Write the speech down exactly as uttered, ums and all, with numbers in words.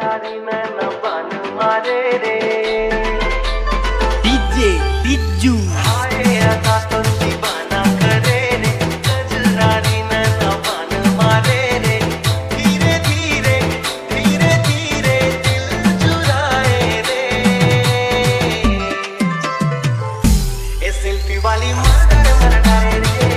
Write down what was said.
कजरारी नैना बन मारे रे डीजे बिज्जू आए अदा तो दीवाना करे रे कजरारी नैना बन मारे रे धीरे धीरे धीरे धीरे दिल चुराए रे ये सेल्फी वाली मर्डर मर्डर रे